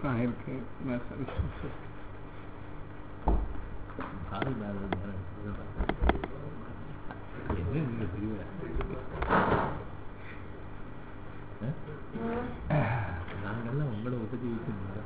இருக்கு. நாங்கெல்லாம் உங்களை உபதேசிக்க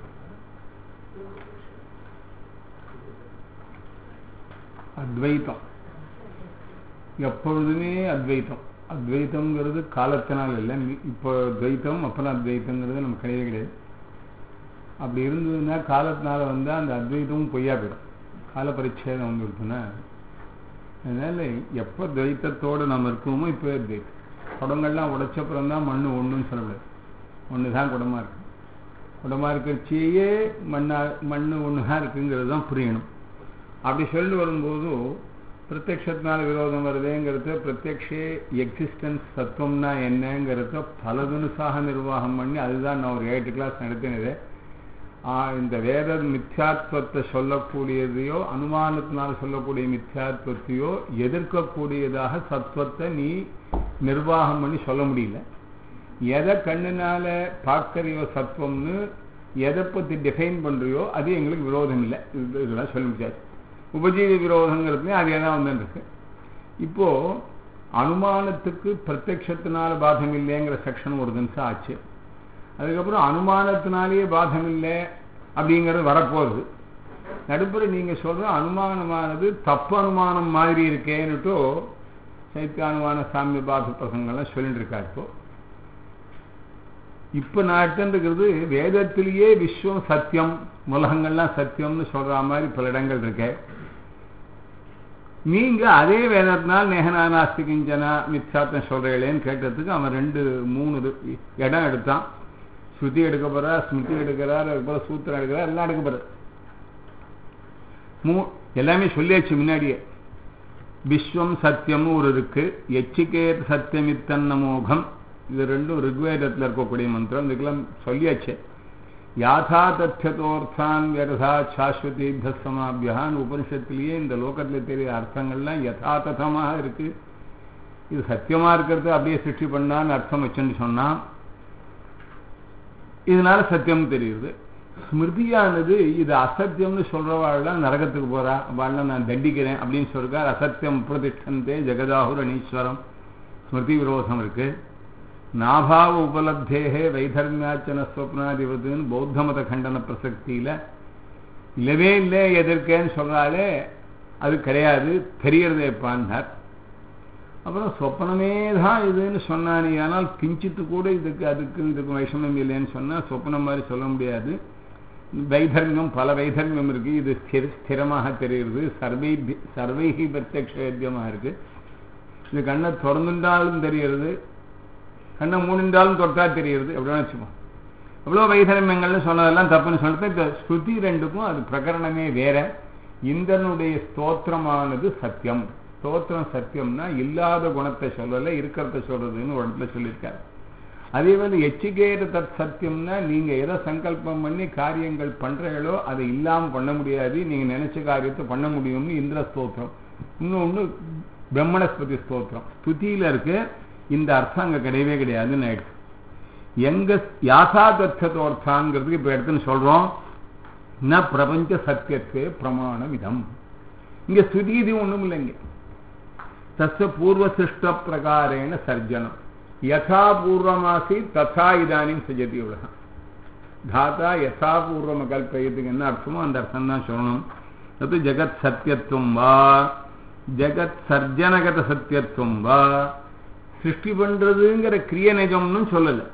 அத்வைத்தம் எப்பொழுதுமே அத்வைத்தம். அத்வைத்தம்ங்கிறது காலத்தினால் இல்லை. இப்போ துவைத்தம் அப்புறம் அத்வைத்தங்கிறது நம்ம கிடையவே கிடையாது. அப்படி இருந்ததுன்னா காலத்தினால வந்தால் அந்த அத்வைத்தமும் பொய்யா போயிடும். கால பரிச்சேதம் வந்துருக்குன்னா அதனால எப்போ துவைத்தத்தோடு நம்ம இருக்கோமோ இப்போ அத்வைத்தம். குடங்கள்லாம் உடைச்சப்புறம் தான் மண் ஒன்றுன்னு சொல்லக்கூடாது. ஒன்று தான் குடமாக இருக்கு. குடமாக இருக்கிறச்சியே மண் ஒன்று தான் இருக்குங்கிறது தான் புரியணும். அப்படி சொல்லி வரும்போது பிரத்யக்ஷத்தினால விரோதம் வருதுங்கிறத பிரத்யக்ஷே எக்ஸிஸ்டன்ஸ் தத்துவம்னா என்னங்கிறத பலதுனுசாக நிர்வாகம் பண்ணி அதுதான் நான் ஒரு 8 கிளாஸ் நடத்தினது. இந்த வேத மித்யாத்வத்தை சொல்லக்கூடியதையோ அனுமானத்தினால் சொல்லக்கூடிய மித்யாத்வத்தையோ எதிர்க்கக்கூடியதாக சத்துவத்தை நீ நிர்வாகம் பண்ணி சொல்ல முடியல. எதை கண்ணுனால பார்க்கறியோ சத்துவம்னு எதை பற்றி டிஃபைன் பண்ணுறியோ அது எங்களுக்கு விரோதம் இல்லை. இதெல்லாம் சொல்ல முடியாது. உபஜீவி விரோதங்கிறதுலையும் அதே தான் வந்துருக்கு. இப்போது அனுமானத்துக்கு பிரத்யக்ஷத்தினால பாதம் இல்லைங்கிற செக்ஷன் ஒரு நிமிஷம் ஆச்சு. அதுக்கப்புறம் அனுமானத்தினாலேயே பாதம் இல்லை அப்படிங்கிறது வரப்போகுது. நடுப்புற நீங்கள் சொல்கிற அனுமானமானது தப்பு அனுமானம் மாதிரி இருக்கேன்னுட்டோ சைத்தியானுமான சாமிய பாத பிரசங்கள்லாம் சொல்லிட்டு இருக்கா. இப்போ நான் எடுத்துருக்கிறது வேதத்திலேயே விஸ்வம் சத்தியம் உலகங்கள்லாம் சத்தியம்னு சொல்கிற மாதிரி பல இடங்கள் இருக்கு. நீங்கள் அதே வேதத்தினால் நேகனாஸ்திகிஞ்சனா மித்யாத்வம் சொல்கிறீங்களேன்னு கேட்டதுக்கு அவன் 2-3 இடம் எடுத்தான். ஸ்ருதி எடுக்க போகிறார், ஸ்மிருதி எடுக்கிறார், அதுக்கப்புறம் சூத்திரம் எடுக்கிறார், எல்லாம் எடுக்க போகிறார். எல்லாமே சொல்லியாச்சு முன்னாடியே. விஸ்வம் சத்தியம்னு ஒரு இருக்கு, எச்சிகேத் சத்தியமித்தன்னமோகம், இது 2 ரிக்வேதத்தில் இருக்கக்கூடிய மந்திரம். இதுக்கெல்லாம் சொல்லியாச்சு. யாதா தத்தியதோர்த்தான் வியதா சாஸ்வதி சமாபியான் உபனிஷத்துலேயே இந்த லோகத்தில் தெரிய அர்த்தங்கள்லாம் யதார்த்தமாக இருக்கு. இது சத்தியமாக இருக்கிறது அப்படியே சிருஷ்டி பண்ணான்னு அர்த்தம் வச்சுன்னு சொன்னான். இதனால சத்தியம் தெரியுது. ஸ்மிருதியானது இது அசத்தியம்னு சொல்றவாள்லாம் நரகத்துக்கு போறா, அவள்லாம் நான் தண்டிக்கிறேன் அப்படின்னு சொல்றார். அசத்தியம் பிரதிஷ்டந்தே ஜெகதாஹுரணீஸ்வரம் ஸ்மிருதி விரோதம் இருக்கு. நாபாவ உபலப்தேகே வைதர்மியாச்சன ஸ்வப்னாதிபதினு பௌத்த மத கண்டன பிரசக்தியில் இல்லவே இல்லை எதிர்க்கேன்னு சொல்றாலே அது கிடையாது, தெரியறதே பான்னார். அப்புறம் சொப்பனமே தான் இதுன்னு சொன்னானே, ஆனால் கிஞ்சித்து கூட இதுக்கு வைஷமியம் இல்லைன்னு சொன்னால் சொப்பனம் மாதிரி சொல்ல முடியாது. வைதர்மியம் பல வைதர்மியம் இருக்குது. இது ஸ்திரமாக தெரிகிறது. சர்வைகி பிரத்யக்ஷேத்தியமாக இருக்குது. இது கண்ணை திறந்துட்டாலும் தெரிகிறது, கண்ணை மூணின்றாலும் தொட்டா தெரிகிறது. எப்படின்னு வச்சுப்போம். எவ்வளோ வைதர்மியங்கள்னு சொன்னதெல்லாம் தப்புன்னு சொல்லிட்டு இந்த ஸ்ருதி 2க்கும் அது பிரகரணமே வேற. இந்திரனுடைய ஸ்தோத்திரமானது சத்தியம். ஸ்தோத்திரம் சத்தியம்னா இல்லாத குணத்தை சொல்லலை, இருக்கிறத சொல்றதுன்னு ஒரு இடத்துல சொல்லியிருக்காரு. அதே போல எச்சிகேர தத் சத்தியம்னா நீங்கள் எதை சங்கல்பம் பண்ணி காரியங்கள் பண்ணுறீங்களோ அதை இல்லாமல் பண்ண முடியாது, நீங்கள் நினைச்ச காரியத்தை பண்ண முடியும்னு இந்திர ஸ்தோத்திரம். இன்னொன்று பிரம்மணஸ்பதி ஸ்தோத்திரம் ஸ்துதியில் இருக்கு. இந்த அர்த்தம் அங்கே கிடையவே கிடையாதுன்னு ஆயிடுச்சு. எங்க யாசாதர்த்தோர்த்தாங்கிறதுக்கு இப்போ எடுத்துன்னு சொல்கிறோம். ந பிரபஞ்ச சத்தியத்துவே பிரமாணம் இதம். இங்கே ஸ்துதி இது ஒன்றும் இல்லைங்க. தஸ்ய பூர்வசிருஷ்ட பிரகாரேன சர்ஜனம் யதா பூர்வமாசி ததா இதானிம் சஜதி உலகம். தாத்தா யதா பூர்வம கல்பயத்துக்கு என்ன அர்த்தமோ அந்த அர்த்தம் தான் சொல்லணும். அது ஜெகத் சத்தியத்துவம் வா ஜெகத் சர்ஜனகத சத்தியத்துவம் வா. சிருஷ்டி பண்றதுங்கிற கிரிய நிஜம்னு சொல்லலை.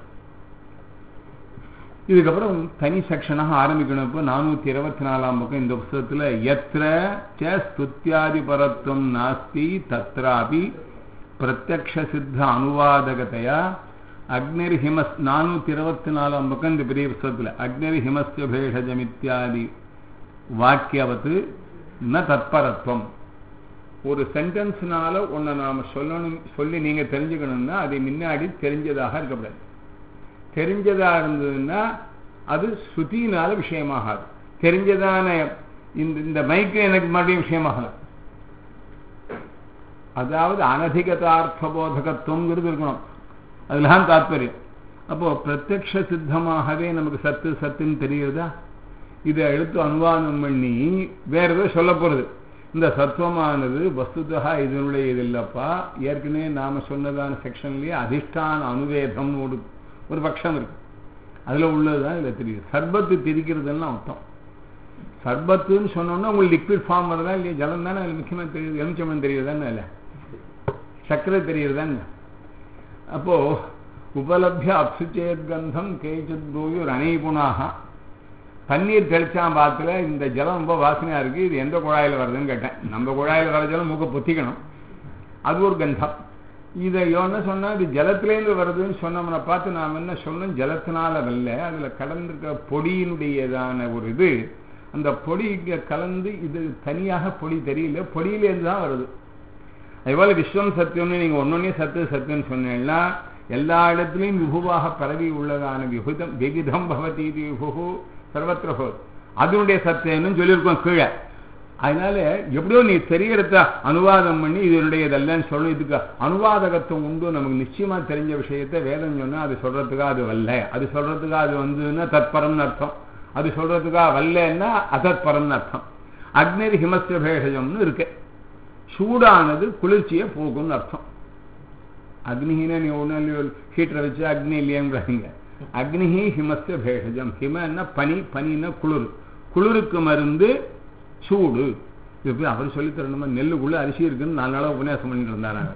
இதுக்கப்புறம் தனி செக்ஷனாக ஆரம்பிக்கணும். இப்போ 424ஆம் பக்கம் இந்த புத்தகத்தில் எத்திர ச ஸ்துத்யாதி பரத்வம் நாஸ்தி தத்ராபி பிரத்யக்ஷ சித்த அனுவாதகதையா அக்னிர் ஹிமஸ் 424ஆம் பக்கம் இந்த பெரிய புத்தகத்தில் அக்னிர் ஹிமஸ்ய பேஷஜமித்யாதி வாக்கியவத்து ந தத்பரத்வம். ஒரு சென்டென்ஸ்னால ஒன்றை நாம் சொல்லி நீங்கள் தெரிஞ்சுக்கணும்னா அதை முன்னாடி தெரிஞ்சதாக இருக்கக்கூடாது. தெரிஞ்சதாக இருந்ததுன்னா அது ஸ்ருதினால விஷயமாகாது. தெரிஞ்சதான இந்த மைக்கு எனக்கு மறுபடியும் விஷயமாகலாம். அதாவது அனதிகதார்த்தபோதகத்துவங்கிறது இருக்கணும். அதுதான் தாத்பரியம். அப்போ பிரத்யக்ஷ சித்தமாகவே நமக்கு சத்து சத்துன்னு தெரியுதா? இதை எடுத்து அனுவாதம் பண்ணி வேற ஏதோ சொல்ல போறது. இந்த சத்துவமானது வஸ்துதா இதனுடைய இது இல்லப்பா, ஏற்கனவே நாம சொன்னதான செக்ஷன்லயே அதிஷ்டான அனுவேதம் ஒரு பட்சம் இருக்கு, அதுல உள்ளதுதான் இதுல தெரியுது. சர்பத்து திரிக்கிறதுன்னு அர்த்தம். சர்பத்துன்னு சொன்னோம்னா உங்களுக்கு லிக்விட் ஃபார்ம் வருதா இல்லையா? ஜலம் தானே அது முக்கியமா தெரியுது. எலுமிச்சம்பழம் தெரியுதுதானே, இல்லை சர்க்கரை தெரியுதுதானே. அப்போ உபலப்ய அப்சுச்சேத் கந்தம் கேச்சித் பூயூர் அனைகுணாக, தண்ணீர் தெளிச்சான் பாத்துல இந்த ஜலம் ரொம்ப வாசனையா இருக்கு, இது எந்த குழாயில வருதுன்னு கேட்டேன். நம்ம குழாயில வர ஜலம் மூக்க பொத்திக்கணும், அது ஒரு கந்தம். இதை என்ன சொன்னா இது ஜலத்திலேருந்து வருதுன்னு சொன்னோம்னா பார்த்து நாம் என்ன சொல்லணும், ஜலத்தினால வரல, அதுல கலந்துருக்க பொடியினுடையதான ஒரு இது, அந்த பொடி கலந்து இது தனியாக பொடி தெரியல, பொடியிலேருந்து தான் வருது. அதுபோல விஸ்வம் சத்தியம்னு நீங்க ஒன்னொன்னே சத்து சத்துன்னு சொன்னீங்கன்னா எல்லா இடத்துலையும் விபுவாக பரவி உள்ளதான விபுதம் விவிதம் பவதி விபு சர்வத்திர போது அதனுடைய சத்தியம்னு சொல்லியிருக்கோம் கீழே. அதனால எப்படியோ நீ தெரியறத அனுவாதம் பண்ணி இதனுடைய இதெல்லாம் சொல்லணும். இதுக்கு அனுவாதகத்துவம் உண்டு, நமக்கு நிச்சயமா தெரிஞ்ச விஷயத்த வேதம் சொன்னா அது சொல்றதுக்காக அது வரல, அது சொல்றதுக்காக அது வந்துன்னா தத்பரம்னு அர்த்தம், அது சொல்றதுக்காக வரலன்னா அதத்பரம்னு அர்த்தம். அக்னி ஹிமஸ்ய பேஷஜம்னு இருக்கு, சூடானது குளிர்ச்சியை போகும்னு அர்த்தம். அக்னிஹின நீ ஒன்று ஹீட்டரை வச்சு அக்னி இல்லையாங்கிறாங்க. அக்னிஹி ஹிமஸ்ய பேஷஜம், ஹிமன்னா பனி, பனின்னா குளிர், குளிருக்கு மருந்து சூடு. இது அவர் சொல்லி தரணுமா? நெல்லுக்குள்ள அரிசி இருக்குன்னு 4 நாளாக உபன்யாசம் பண்ணிட்டு இருந்தாங்க.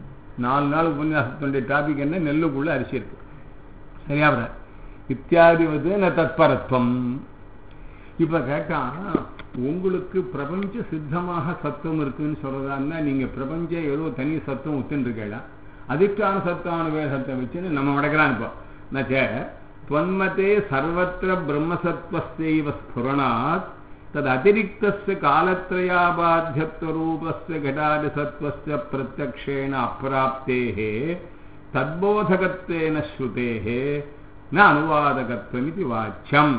4 நாள் உபன்யாசத்துடைய டாபிக் என்ன? நெல்லுக்குள்ள அரிசி இருக்கு. சரியா? இத்தியாதி வந்து தத்பரத்துவம். இப்ப கேட்டா உங்களுக்கு பிரபஞ்ச சித்தமாக சத்துவம் இருக்குன்னு சொல்றதா, நீங்க பிரபஞ்ச ஏதோ தனி சத்துவம் ஒத்துன்னு இருக்கா? அதிஷ்டான சத்தான வேதத்தை வச்சுன்னு நம்ம வடக்கிறான். இப்போ நச்சே त्वन्मते सर्वत्र ब्रह्मसत्त्वस्यैव स्फुरणात् तद अतिरिक्तस्य कालत्रयाबाध्यत्वरूपस्य घटादिसत्त्वस्य प्रत्यक्षेण अप्राप्तेः तद्बोधकत्वेन श्रुतेः न अनुवादकत्वमिति वाच्यम्.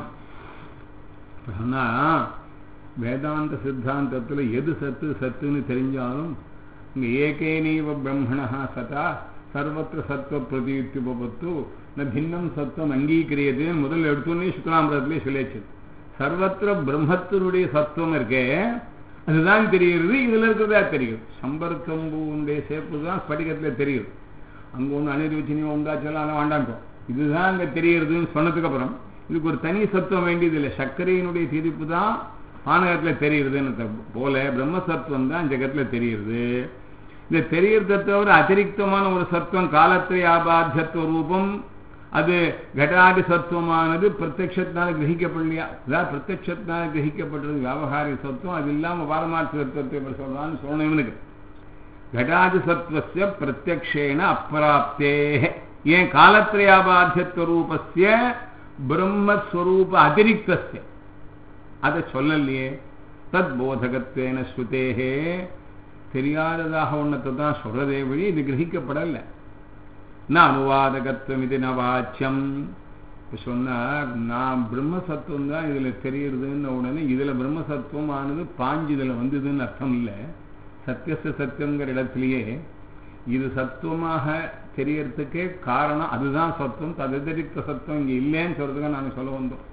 வேதாந்த சித்தாந்தத்தில் எது சத்து சத்துன்னு தெரிஞ்சாலும் இங்க ஏகேனீவ பிரம்மணா சதா சர்வத்திர சத்துவ பிரதீத்யுபபத்து ந பின்னம் சத்துவம் அங்கீகரியது முதல் எடுத்தோன்னே சுக்லாமிரத்திலே சொல்லிச்சு. சர்வத்திர பிரம்மத்தினுடைய சத்துவம் இருக்கே அதுதான் தெரிகிறது, இதுல இருக்கிறதா தெரியும். சம்பர்த்தம்பூடைய சேப்பு தான் ஸ்படிகத்துல தெரியுது. அங்க ஒன்று அனிர்வச்சனியம் உண்டாச்செல்லாம் அதை வாண்டாண்டோம். இதுதான் அங்க தெரியுறதுன்னு சொன்னதுக்கு அப்புறம் இதுக்கு ஒரு தனி சத்துவம் வேண்டியது இல்லை. சர்க்கரையினுடைய திரிப்பு தான் பானகத்துல தெரியுதுன்னு போல பிரம்மசத்துவம் தான் ஜெகத்துல தெரியுது. இந்த தெரியறதை தவிர அதிரிக்தமான ஒரு சத்துவம் காலத்திரை ஆபாத்தியத்துவ ரூபம், அது கடாதி சத்துவமானது பிரத்யட்சத்தினால கிரகிக்கப்படலையா? அதாவது பிரத்யட்சத்தினால கிரகிக்கப்படுறது வியாபகாரிக சத்துவம், அது இல்லாம பாரமார்த்த சத்துவத்தை சொல்றான்னு சொல்லணும். இவனுக்கு கடாதி சத்துவஸ்ய பிரத்யக்ஷேன அப்பிராப்தே ஏன் காலத்திரையாபாத்தியத்துவ ரூபஸ்ய பிரம்மஸ்வரூப அதிரிக்தஸ்ய அதை சொல்லலையே. தத் போதகத்வேன ஸ்ருதேஹே தெரியாததாக ஒன்னத்தை தான் சொல்றதே வழி இது கிரகிக்கப்படல. ந அனுவாதகத்துவம் இது ந வாச்சியம். சொன்னார் நான் பிரம்மசத்துவம் தான் இதுல தெரியுதுன்னு உடனே இதுல பிரம்மசத்துவம் ஆனது பாஞ்சு இதுல வந்ததுன்னு அர்த்தம் இல்லை. சத்தியச சத்தியங்கிற இடத்திலேயே இது சத்துவமாக தெரியறதுக்கே காரணம் அதுதான் சத்துவம், ததிரிக்த சத்துவம் இங்க இல்லைன்னு சொல்றதுக்கு நாங்க சொல்ல வந்தோம்.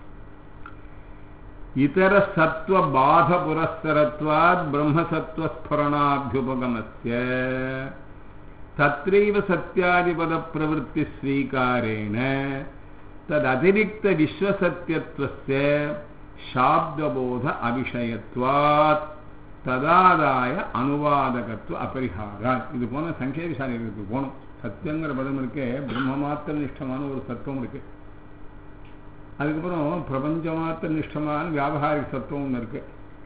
இதர சத்துவ பாத புரஸ்தரத்வாத் பிரம்மசத்துவ ஸ்புரணாபியுபகமஸ்ய தத்ரைவ சத்யாதிபத பிரவೃತ್ತಿ ஸ்வீகாரேண தத் அதிரிக்த விஸ்வசத்யத்வஸ்ய சாப்தபோத அபிஷயத்வாத் ததாதாய அனுவாதகத்துவ அபரிஹாரா. இது போன சங்கேபிசாரிகளுக்கு போனோம். சத்தியங்கிற பதம் இருக்கு, பிரம்ம மாத்திர நிஷ்டமான ஒரு சத்துவம் இருக்கு, அதுக்கப்புறம் பிரபஞ்ச மாத்திர நிஷ்டமான வியாபகாரிக சத்துவம் ஒன்று இருக்கு.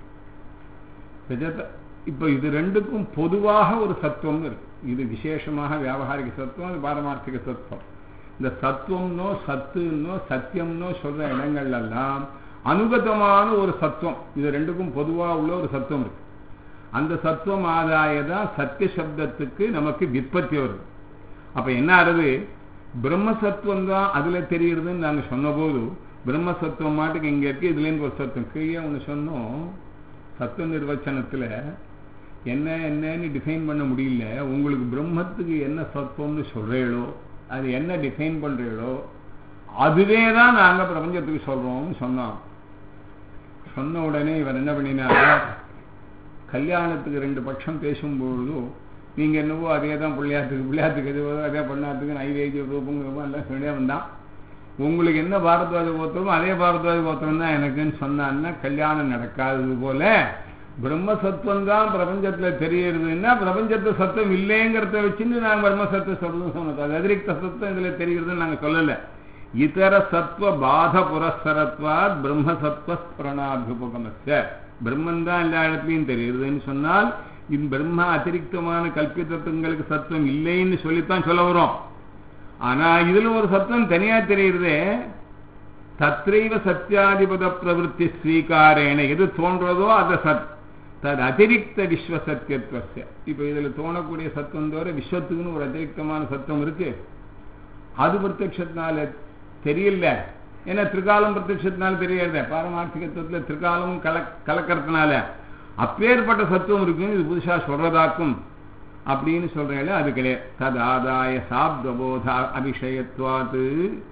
இப்போ இது ரெண்டுக்கும் பொதுவாக ஒரு சத்துவம் இருக்கு. இது விசேஷமாக வியாபகாரிக சத்துவம், அது பாரமார்த்திக சத்துவம். இந்த சத்துவம்னோ சத்துன்னோ சத்தியம்னோ சொல்ற இடங்கள்லாம் அனுகதமான ஒரு சத்துவம், இது ரெண்டுக்கும் பொதுவாக உள்ள ஒரு சத்துவம் இருக்கு. அந்த சத்துவம் ஆதாயதான் சத்திய சப்தத்துக்கு நமக்கு விற்பத்தி வருது. அப்ப என்ன ஆகுது, பிரம்மசத்துவம் தான் அதுல தெரியுதுன்னு நாங்க சொன்ன போது பிரம்மசத்துவம் மாட்டுக்கு இங்க இருக்கு, இதுல இருந்து ஒரு சத்துவம் கீழே ஒண்ணு சொன்னோம். சத்துவ நிர்வச்சனத்துல என்னன்னு டிஃபைன் பண்ண முடியல. உங்களுக்கு பிரம்மத்துக்கு என்ன சத்துவம்னு சொல்றீங்களோ அது என்ன டிஃபைன் பண்றீங்களோ அதுவே தான் நாங்கள் பிரபஞ்சத்துக்கு சொல்கிறோம்னு சொன்னோம். சொன்ன உடனே இவர் என்ன பண்ணினா, கல்யாணத்துக்கு 2 பட்சம் பேசும்பொழுது நீங்கள் என்னவோ அதே தான் பிள்ளையாத்துக்கு எதுவோ அதே பண்ணாத்துக்கு நைவேத்திய ரூபம் எல்லாம் சொல்லியே வந்தான். உங்களுக்கு என்ன பாரத்வாஜ கோத்திரமோ அதே பாரத்வாஜ கோத்திரம் தான் எனக்குன்னு சொன்னான்னா கல்யாணம் நடக்காதது போல பிரம்மசத்துவம் தான் பிரபஞ்சத்தில் தெரியுறதுன்னா பிரபஞ்சத்து சத்துவம் இல்லைங்கிறத வச்சுன்னு நாங்கள் பிரம்மசத்துவ சொல்றதுன்னு சொன்னோம். அது அதிரிக்த சத்துவம் இதில் தெரிகிறதுன்னு நாங்கள் சொல்லலை. இதர சத்வ பாத புரஸ்தரத்வாத் பிரம்மசத்வ ஸ்பரணாபியுபகமஸ்ய, பிரம்மன் தான் எல்லா இடத்துலையும் தெரியுதுன்னு சொன்னால் இந்த பிரம்ம அதிரிக்தமான கல்பிதத்துவங்களுக்கு சத்துவம் இல்லைன்னு சொல்லித்தான் சொல்ல வரும். ஆனா இதுல ஒரு சத்துவம் தனியா தெரியுறதே, தத்ரைவ சத்தியாதிபத பிரவருத்தி ஸ்வீகாரேன எது தோன்றதோ அது சத் தது அதிரிக்த விஸ்வ சத்தியத்துவ. இப்ப இதுல தோணக்கூடிய சத்துவம் தவிர விஸ்வத்துக்குன்னு ஒரு அதிரிக்தமான சத்துவம் இருக்கு. அது பிரத்யட்சத்தினால தெரியல. ஏன்னா திரிகாலம் பிரத்யட்சத்தினால தெரியறத, பாரமார்த்திகத்துவத்துல திரிகாலமும் கலக்கிறதுனால அப்பேற்பட்ட சத்துவம் இருக்குன்னு இது புதுசா சொல்றதாக்கும் அப்படின்னு சொல்றேன். அது கிடையாது. ததாதாய சாப்தபோத அபிஷயத்வாத்து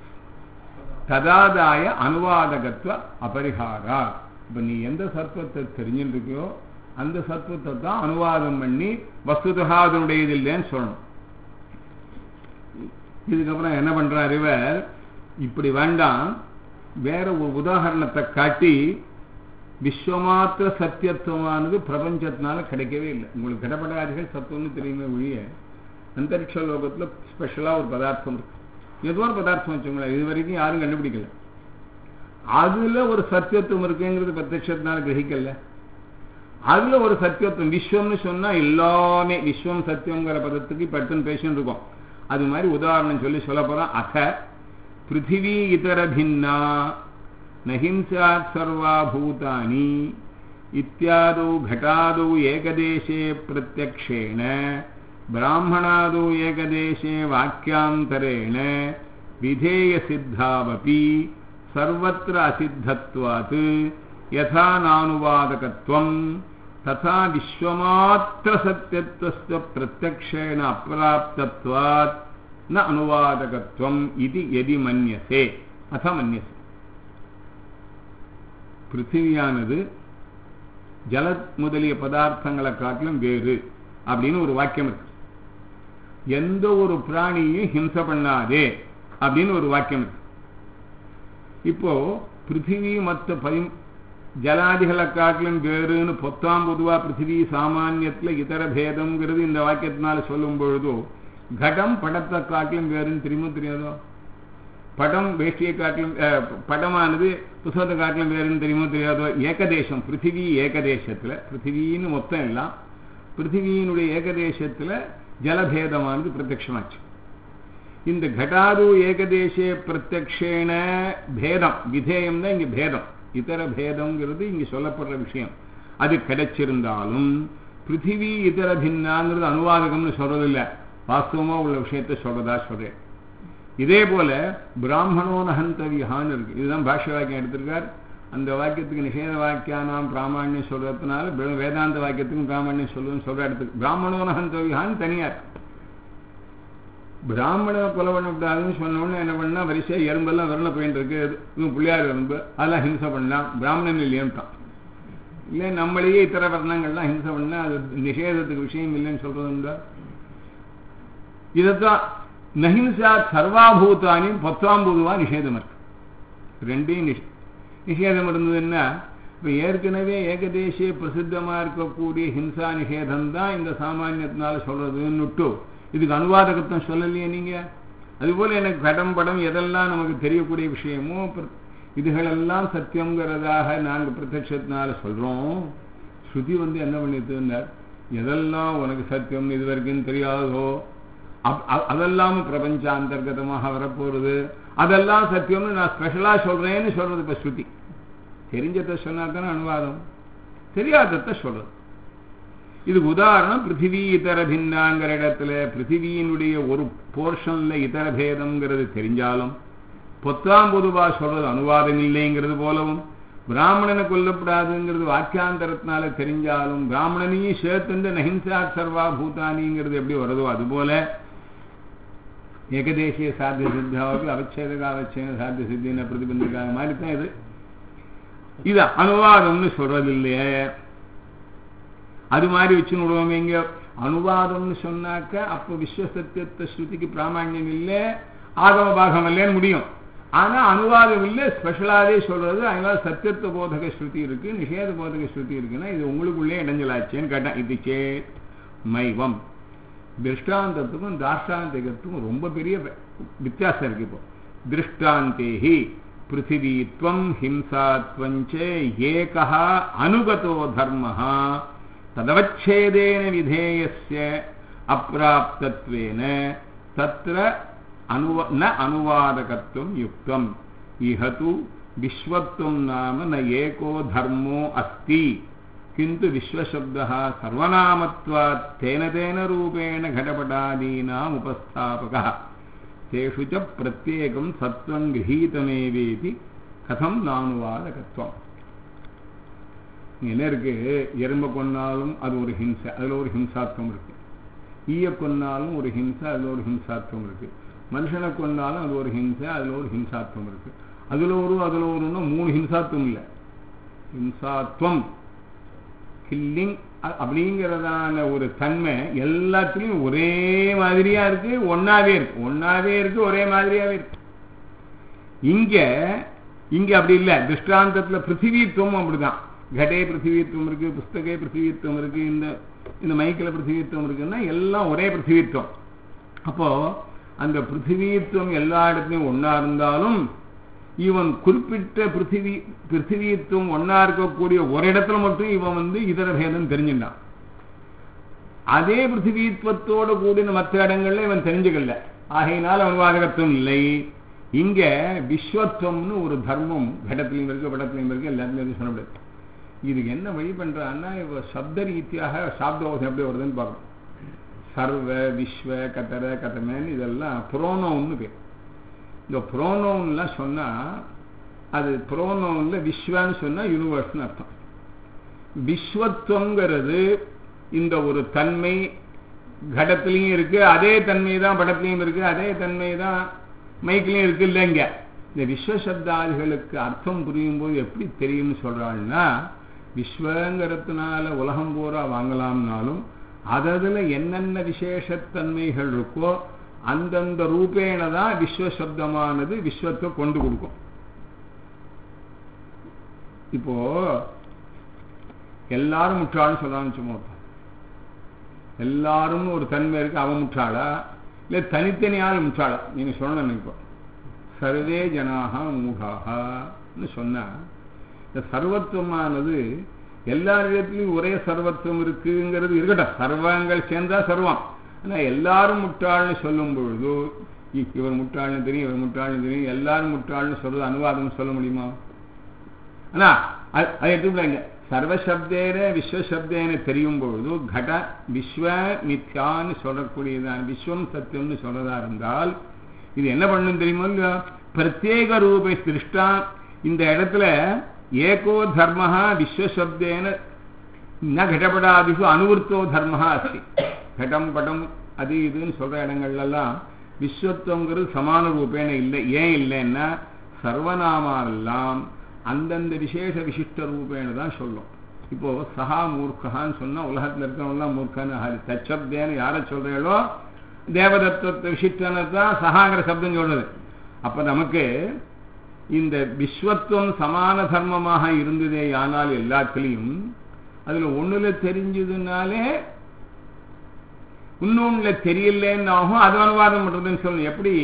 ததாதாய அனுவாதகத்துவ அபரிஹாரா. இப்ப நீ எந்த சத்துவத்தை தெரிஞ்சுட்டு இருக்கியோ அந்த சத்துவத்தை தான் அனுவாதம் பண்ணி வஸ்துதா அதனுடைய இது இல்லைன்னு சொல்லணும். இதுக்கப்புறம் என்ன பண்றார் இவர், இப்படி வேண்டாம், வேற ஒரு உதாரணத்தை காட்டி விஸ்வமாத்திர சத்தியத்துவமானது பிரபஞ்சத்தினால கிடைக்கவே இல்லை. உங்களுக்கு கடப்படாதிகள் சத்துவம்னு தெரியுமே ஒழிய அந்தரிக்ஷ லோகத்துல ஸ்பெஷலா ஒரு பதார்த்தம் இருக்கு. ஏதோ ஒரு பதார்த்தம் வச்சுங்களேன், இது வரைக்கும் யாரும் கண்டுபிடிக்கல. அதுல ஒரு சத்தியத்துவம் இருக்குங்கிறது பிரத்யட்சத்தினால கிரகிக்கல. அதுல ஒரு சத்தியத்துவம் விஸ்வம்னு சொன்னா எல்லாமே விஸ்வம் சத்தியம்ங்கிற பதத்துக்கு பட்டுன்னு பேசின்னு இருக்கோம். அது மாதிரி உதாரணம் சொல்ல போறோம். அத பிருத்திவி இதர பின்னா நஹிம்சாத் சர்வா பூதானி இத்யாதோ घटादौ ஏகதேசே பிரத்யக்ஷேன பிராமணாதோ ஏகதேசே வாக்கியாந்தரேண விதேய சித்தாவபி சர்வத்ர அசித்தத்வாத் யதா நானுவாதகத்வம் ததா விஸ்வமாத்திர சத்யத்வஸ்ய பிரத்யக்ஷேன அப்ராப்தத்வாத் ந அனுவாதகத்வம் இது யதி மன்யசே அத மன்யசே. பிருத்திவியானது ஜல முதலிய பதார்த்தங்களை காட்டிலும் வேறு அப்படின்னு ஒரு வாக்கியம் இருக்கு. எந்த ஒரு பிராணியும் ஹிம்சை பண்ணாதே அப்படின்னு ஒரு வாக்கியம் இருக்கு. இப்போ பிருத்திவி மற்ற ஜலாதிகளை காட்டிலும் வேறுன்னு பொதுவா பிருத்திவி சாமானியத்துல இதர பேதம்ங்கிறது இந்த வாக்கியத்தினால சொல்லும் பொழுதோ கடம் படத்தை காட்டிலும் வேறுன்னு தெரியாதோ, படம் வேஷ்டியை காட்டிலும் படமானது புத்தகத்தை காட்டிலும் வேறுன்னு தெரியாதோ. ஏகதேசம் பிருத்திவி ஏகதேசத்துல பிருத்திவின்னு மொத்தம் எல்லாம் பிருத்திவியினுடைய ஏகதேசத்துல ஜலபேதமானது பிரத்யட்சமாச்சு. இந்த घटादौ ஏகதேசே பிரத்யக்ஷேன பேதம் விதேயம் தான் இங்க பேதம். இதர பேதம்ங்கிறது இங்க சொல்லப்படுற விஷயம். அது கிடைச்சிருந்தாலும் பிருத்திவி இதர பின்னாங்கிறது அனுவாதகம்னு சொல்றதில்லை, வாஸ்தவமா உள்ள விஷயத்தை சொல்றதா சொல்றேன். இதே போல பிராமணோன ஹந்தவியான்னு இருக்கு. இதுதான் பாஷ்ய வாக்கியம் எடுத்திருக்கார். அந்த வாக்கியத்துக்கு நிஷேத வாக்கியானாம் பிராமணியம் சொல்றதுனால வேதாந்த வாக்கியத்துக்கும் பிராமணியம் சொல்லுன்னு சொல்ற இடத்துக்கு பிராமணோன ஹந்தவியான்னு தனியார். பிராமண கொலை பண்ணக்கூடாதுன்னு சொன்னோன்னு என்ன பண்ணா வரிசையா எறும்பெல்லாம் விரல போயிட்டு இருக்கு, இவங்க பிள்ளையார் எறும்பு அதெல்லாம் ஹிம்சை பண்ணலாம், பிராமணன் இல்லையன்ட்டான். இல்லை நம்மளையே இத்தர வர்ணங்கள்லாம் ஹிம்சை பண்ணா அது நிஷேதத்துக்கு விஷயம் இல்லைன்னு சொல்றதுண்டா. இதைத்தான் நஹிம்சா சர்வாபூதானி 10 நிஷேதம் இருக்கு. ரெண்டையும் நிஷேதம் இருந்ததுன்னா இப்போ ஏற்கனவே ஏகதேசிய பிரசித்தமா இருக்கக்கூடிய ஹிம்சா நிஷேதம் தான் இந்த சாமானியத்தினால சொல்றதுன்னுட்டு இதுக்கு அனுவாதகத்தம் சொல்லலையே நீங்க. அதுபோல எனக்கு கடம் படம் எதெல்லாம் நமக்கு தெரியக்கூடிய விஷயமோ இதுகளெல்லாம் சத்தியங்கிறதாக நாங்கள் பிரத்யட்சத்தினால சொல்றோம். ஸ்ருதி என்ன பண்ணிட்டு எதெல்லாம் உனக்கு சத்தியம் இது வரைக்கும் தெரியாதோ அதெல்லாம் பிரபஞ்ச அந்தர்கதமாக வரப்போறது, அதெல்லாம் சத்தியம்னு நான் ஸ்பெஷலா சொல்றேன்னு சொல்றது. இப்ப ஸ்ருதி தெரிஞ்சதை சொன்னா தானே அனுவாதம், தெரியாததை சொல்றது. இதுக்கு உதாரணம் பிருத்திவி இதர பின்னாங்கிற இடத்துல பிருத்திவியினுடைய ஒரு போர்ஷன்ல இதர பேதம்ங்கிறது தெரிஞ்சாலும் பொதுவா சொல்றது அனுவாதம் இல்லைங்கிறது போலவும், பிராமணனை கொல்லப்படாதுங்கிறது வாக்கியாந்தரத்தினால தெரிஞ்சாலும் பிராமணனையும் சேர்த்து நஹிம்சா சர்வா பூதானிங்கிறது எப்படி வருதோ அதுபோல ஏகதேசிய சாத்திய சித்தியாவுக்கு அவச்சேதக அவச்சேன சாத்திய சித்தின பிரதிபந்திக்காக மாதிரி தான் இது அனுவாதம்னு சொல்றது இல்லையே. அது மாதிரி வச்சுன்னு விடுவோம். இங்க அனுவாதம்னு சொன்னாக்க அப்போ விஸ்வசத்தியத்தை ஸ்ருதிக்கு பிராமணியம் இல்லை, ஆகம பாகம் இல்லைன்னு முடியும். ஆனா அனுவாதம் இல்லை, ஸ்பெஷலாவே சொல்றது. அதனால சத்தியத்துவ போதக ஸ்ருதி இருக்கு, நிஷேத போதக ஸ்ருதி இருக்குன்னா இது உங்களுக்குள்ளே இடைஞ்சலாச்சேன்னு கேட்டேன். இது சேத் மைவம். திருஷ்டாந்தத்துக்கும் தார்ஷ்டாந்திகத்துக்கும் ரொம்ப பெரிய வித்தியாசம் இருக்கு. இப்போ திருஷ்டாந்தேஹி பிருத்திவீத்வம் ஹிம்சாத்வஞ்ச ஏகஹ அனுகதோ தர்மஹ ததவச்சேதேன விதேயஸ்ய அப்ராப்தத்வேன தத்ர ந அனுவாதகத்துவம் யுக்தம். இஹது விஸ்வத்வம் நாம ந ஏகோ தர்மோ அஸ்தி किंतु विश्वशब्दः सर्वनामत्वात् तेन तेन रूपेण घटपटादीनाम् उपस्थापकः तेषु च प्रत्येकं सत्त्वं गृहीतमेवेति कथं नानुवादकत्वम्. என்ன இருக்கு, எறும்பை கொன்னாலும் அது ஒரு ஹிம்சை, அதுல ஒரு ஹிம்சாத்வம் இருக்கு. ஈய கொன்னாலும் ஒரு ஹிம்சை, அதுல ஒரு ஹிம்சாத்வம் இருக்கு. மனுஷனை கொன்னாலும் அது ஒரு ஹிம்சை, அதுல ஒரு ஹிம்சாத்வம் இருக்கு. அதுல ஒருன்னா 3 ஹிம்சாத்வம் இல்லை. ஹிம்சாத்வம் கில்லிங் அப்படிங்கிறதான ஒரு தன்மை எல்லாத்துலயும் ஒரே மாதிரியா இருக்கு, ஒன்னாவே இருக்கு, ஒரே மாதிரியாவே இருக்கு. இங்க அப்படி இல்லை. திருஷ்டாந்தத்துல பிருத்திவித்துவம் அப்படிதான். கடே பிருத்திவித்துவம் இருக்கு, புஸ்தகே பிருத்திவித்துவம் இருக்கு, இந்த மைக்கில் பிருத்திவித்துவம் இருக்குன்னா எல்லாம் ஒரே பிருத்திவித்துவம். அப்போ அந்த பிருத்திவித்துவம் எல்லா இடத்துலையும் ஒன்னா இருந்தாலும் இவன் குறிப்பிட்ட பிருத்திவித்துவம் ஒன்னா இருக்கக்கூடிய ஒரு இடத்துல மட்டும் இவன் இதர பேதம் தெரிஞ்சுட்டான். அதே பிருத்திவித்துவத்தோட கூடின மற்ற இடங்கள்ல இவன் தெரிஞ்சுக்கல. ஆகையினால் அனுவாதகத்துவம் இல்லை. இங்க விஸ்வத்துவம்னு ஒரு தர்மம் கடத்திலையும் இருக்கு, படத்திலையும் இருக்கு, எல்லாத்துலையும் சொல்ல முடியாது. இதுக்கு என்ன வழி பண்றான்னா, இவ சப்த ரீதியாக சாப்தோசம் எப்படி வருதுன்னு பார்க்கணும். சர்வ விஸ்வ கதர கதமேன்னு இதெல்லாம் புரோனோன்னு பேர். இந்த புரோனோன்லாம் சொன்னா அது புரோனோன்ல விஸ்வன்னு சொன்னா யூனிவர்ஸ்னு அர்த்தம். விஸ்வத்துவங்கிறது இந்த ஒரு தன்மை கடத்திலையும் இருக்கு, அதே தன்மை தான் படத்திலையும் இருக்கு, அதே தன்மை தான் மைக்கிலையும் இருக்கு இல்லைங்க. இந்த விஸ்வசப்தாதிகளுக்கு அர்த்தம் புரியும் போது எப்படி தெரியும்னு சொல்றாள்னா, விஸ்வங்கிறதுனால உலகம் பூரா வாங்கலாம்னாலும் அதுல என்னென்ன விசேஷத்தன்மைகள் இருக்கோ அந்தந்த ரூபேண தான் விஸ்வசப்தமானது விஸ்வத்தை கொண்டு கொடுக்கும். இப்போ எல்லாரும் முற்றாள்னு சொல்லலாம்னு சும்மா, எல்லாரும் ஒரு தன்மை இருக்கு, அவன் முற்றாளா இல்லை தனித்தனியால் முற்றாளா நீங்க சொல்லணும். இப்போ சர்வே ஜனாக மூடாகன்னு சொன்னா இந்த சர்வத்துவமானது எல்லா இடத்துலையும் ஒரே சர்வத்துவம் இருக்குங்கிறது இருக்கட்டும், சர்வங்கள் சேர்ந்தா சர்வம். ஆனா எல்லாரும் முட்டாள்னு சொல்லும் பொழுது இவர் முட்டாள்னு தெரியும், இவர் முட்டாள்னு தெரியும், எல்லாரும் முட்டாள்னு சொல்றது அனுவாதம் சொல்ல முடியுமா? ஆனா அதை எடுத்துக்கலாங்க. சர்வசப்தேன விஸ்வசப்தேன தெரியும் பொழுது கட விஸ்வ மித்யான்னு சொல்லக்கூடியதான் விஸ்வம் சத்தியம்னு சொல்றதா இருந்தால் இது என்ன பண்ணும் தெரியுமோ இல்லையா? பிரத்யேக ரூபை திருஷ்டா இந்த இடத்துல ஏகோ தர்மஹ விஸ்வசப்தேன ந கடபடாதிஷு அனுவர்த்தோ தர்மஹ அஸ்தி. கடம் படம் அது இதுன்னு சொல்ற இடங்கள்லாம் விஸ்வத்துவங்கிறது சமான ரூபேன இல்லை. ஏன் இல்லைன்னா சர்வநாமெல்லாம் அந்தந்த விசேஷ விசிஷ்ட ரூபேன தான் சொல்லும். இப்போ சஹா மூர்க்கான்னு சொன்னா உலகத்தில் இருக்கிறவங்களாம் மூர்க்கான்னு தச்சப்தேன்னு யாரை சொல்றீங்களோ தேவதத்துவத்தை விசிஷ்டனை தான் சஹாங்கிற சப்தம் சொல்றது. அப்ப நமக்கு இந்த விஸ்வத்துவம் சமான தர்மமாக இருந்ததே ஆனால் எல்லாத்திலையும் அதுல ஒண்ணுல தெரிஞ்சதுனாலே இன்னொன்னுல தெரியலன்னு ஆகும், அது அனுவாதம் பண்றதுன்னு சொல்லணும். எப்படி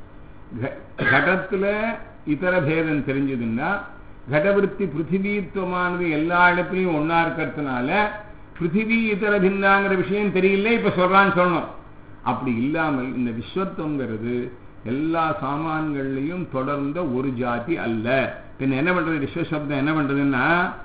கடத்துல இதர பேதம் தெரிஞ்சதுன்னா கடவிருத்தி பிருத்திவித்துவமானது எல்லா இடத்துலையும் ஒன்னா இருக்கிறதுனால பிருத்திவி இதர பின்னாங்கிற விஷயம் தெரியல இப்ப சொல்றான்னு சொல்லணும். அப்படி இல்லாமல் இந்த விஸ்வத்துவங்கிறது எல்லா சாமான்கள்லையும் தொடர்ந்த ஒரு ஜாதி அல்ல. பின் என்ன பண்றது? விஸ்வசப்தம் என்ன பண்றதுன்னா